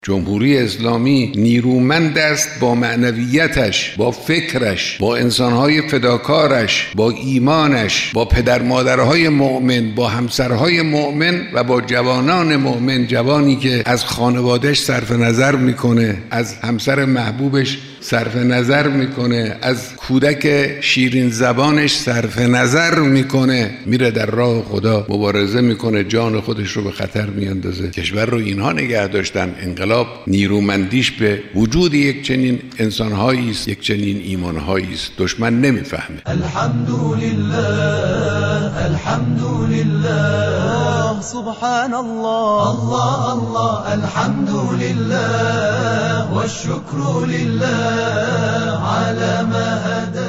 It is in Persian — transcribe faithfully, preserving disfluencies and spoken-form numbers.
جمهوری اسلامی نیرومند است با معنویتش، با فکرش، با انسانهای فداکارش، با ایمانش، با پدر مادرهای مؤمن، با همسرهای مؤمن و با جوانان مؤمن. جوانی که از خانوادهش صرف نظر میکنه، از همسر محبوبش صرف نظر میکنه، از کودک شیرین زبانش صرف نظر میکنه، میره در راه خدا مبارزه میکنه، جان خودش رو به خطر میاندازه. کشور رو اینها نگه داشتن. انقلاب نیرومندیش به وجود یک چنین انسانهایی است، یک چنین ایمانهایی است. دشمن نمیفهمه. الحمدلله الحمدلله سبحان الله الله الله الحمدلله والشكر لله على ما هدى